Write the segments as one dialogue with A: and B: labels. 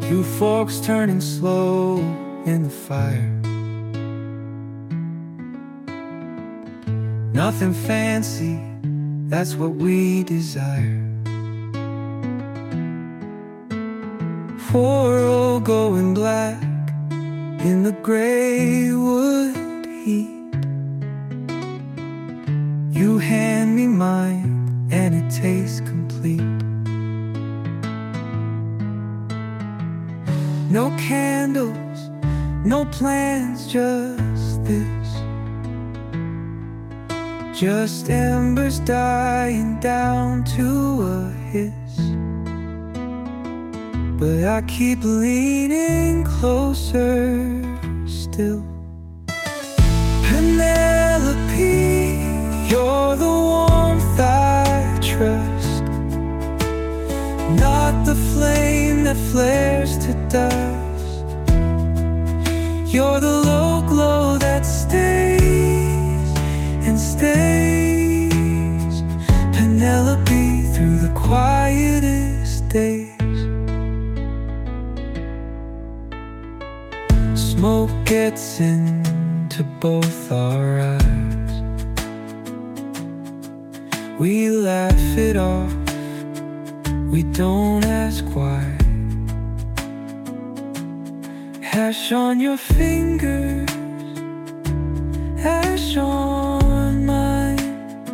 A: Two forks turning slow in the fire. Nothing fancy, that's what we desire. World going black in the gray wood heat. You hand me mine and it tastes complete. No candles, no plans, just this. Just embers dying down to a hiss. But I keep leaning closer still. Penelope, you're the warmth I trust, not the flame that flares to dust. You're the low glow that stays and stays. Penelope, through the quietest days. Smoke gets into both our eyes. We laugh it off, we don't ask why. Ash on your fingers, ash on mine.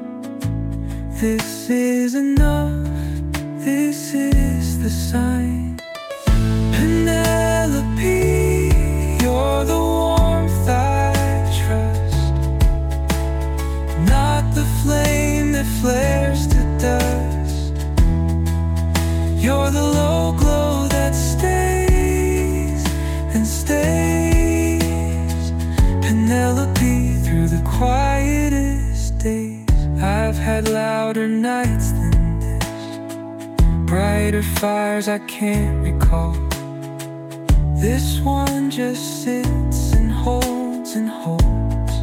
A: This is enough, this is the sign. Penelope, you're the warmth I trust, not the flame that flares to dust. You're the low glow that stays and stays. Penelope, through the quietest days. I've had louder nights than this, brighter fires I can't recall. This one just sits and holds and holds.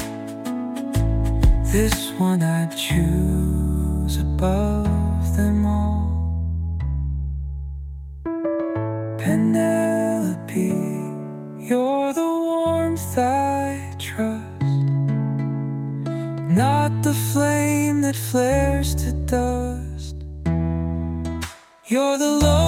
A: This one I choose above them all. Penelope, you're the warmth I trust, not the flame that flares to dust. You're the love